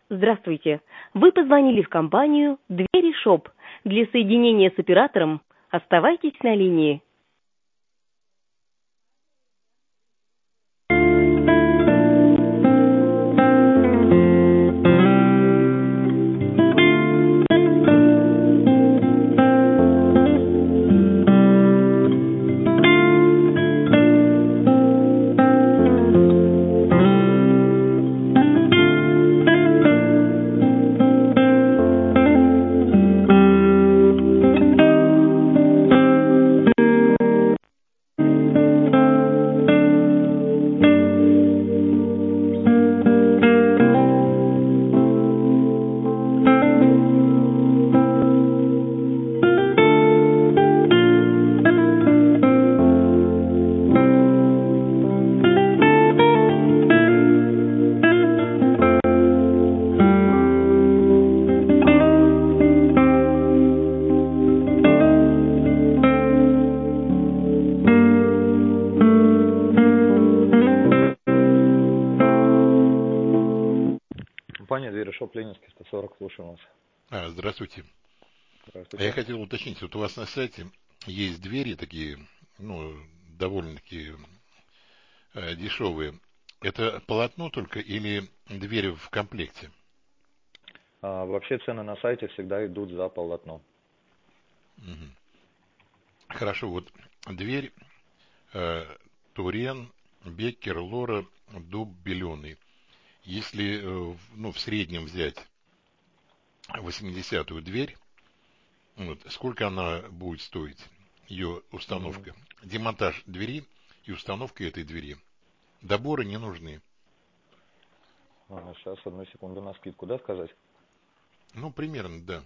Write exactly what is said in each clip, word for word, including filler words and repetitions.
Здравствуйте. Вы позвонили в компанию «Двери Шоп». Для соединения с оператором оставайтесь на линии. Компания «Двери Шоп», Ленинский, сто сорок, слушаем вас. А, здравствуйте. Здравствуйте. Я хотел уточнить, вот у вас на сайте есть двери такие, ну, довольно-таки э, дешевые. Это полотно только или двери в комплекте? А, вообще цены на сайте всегда идут за полотно. Мгм. Хорошо, вот дверь э, Турен, Беккер, Лора, дуб беленый. Если э, в- ну, в среднем взять восьмидесятую дверь, вот, сколько она будет стоить, ее М, установка? Демонтаж двери и установка этой двери. Доборы не нужны. ага, сейчас, одну секунду, на скидку, да, сказать? Ну, примерно, да.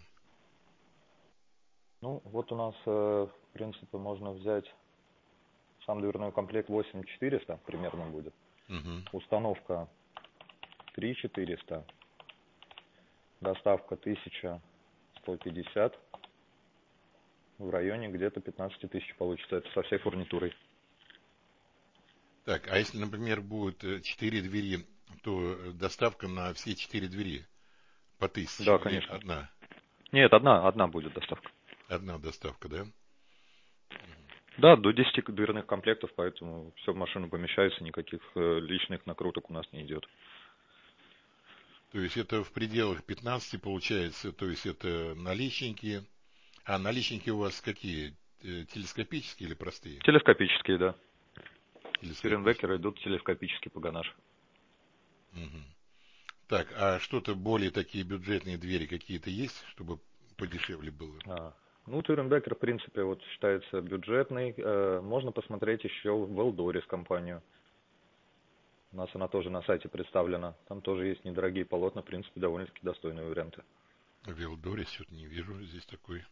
Ну, вот у нас, э, в принципе, можно взять сам дверной комплект восемь четыреста, примерно будет. Мгм. Установка три четыреста, доставка тысяча сто пятьдесят, в районе где-то пятнадцать тысяч получится, это со всей фурнитурой. Так, а если, например, будет э, четыре двери, то э, доставка на все четыре двери по тысяче Да, или конечно. одна? Нет, одна, одна будет доставка. Одна доставка, да? Да, до десяти дверных комплектов, поэтому все в машину помещается, никаких э, личных накруток у нас не идет. То есть это в пределах пятнадцати получается, то есть это наличники. А наличники у вас какие? Э, Телескопические или простые? Телескопические, да. Тюренбекеры Телескопические. идут телескопический погонаж. Мгм. Так, а что-то более такие бюджетные двери какие-то есть, чтобы подешевле было? А, ну, Тюренбекер, в принципе, вот считается бюджетный. Э, можно посмотреть еще в Велдорис компанию. У нас она тоже на сайте представлена. Там тоже есть недорогие полотна, в принципе, довольно-таки достойные варианты. В Велдоре что-то не вижу здесь такой.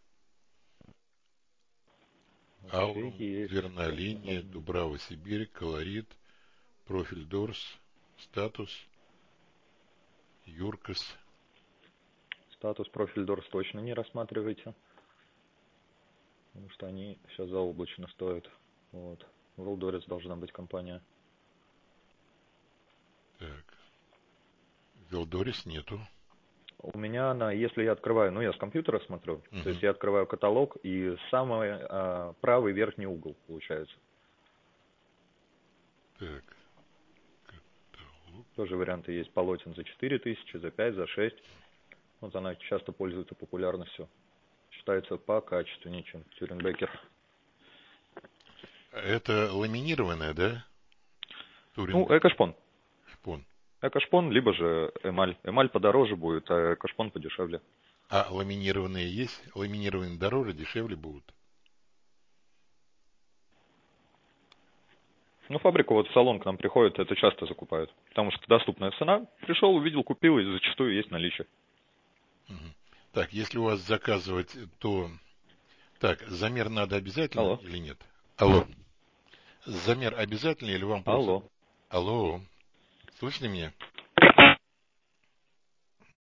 Вообще Аурум, есть. дверная Сейчас линия, посмотрим. Дубрава, Сибирь, Колорит, Профиль Дорс, Статус, Юркас. Статус профиль Дорс точно не рассматривайте, потому что они сейчас заоблачно стоят. Вот. В Велдорис должна быть компания. Так, Велдорис нету. У меня она, если я открываю, ну я с компьютера смотрю, то есть Угу. я открываю каталог и самый а, правый верхний угол получается. Так, каталог. Тоже варианты есть полотен за четыре тысячи, за пять, за шесть. Вот она часто пользуется популярностью. Считается покачественнее, чем Тюренбекер. Это ламинированная, да? Ну, Туренбекер. экошпон. Шпон. Экошпон, либо же эмаль. Эмаль подороже будет, а экошпон подешевле. А ламинированные есть? Ламинированные дороже, дешевле будут. Ну, фабрику вот в салон к нам приходит, это часто закупают. Потому что доступная цена. Пришел, увидел, купил, и зачастую есть наличие. Мгм. Так, если у вас заказывать, то... Так, замер надо обязательно Алло. или нет? Алло. Замер обязательно или вам просто... Алло. Алло. Слышно меня?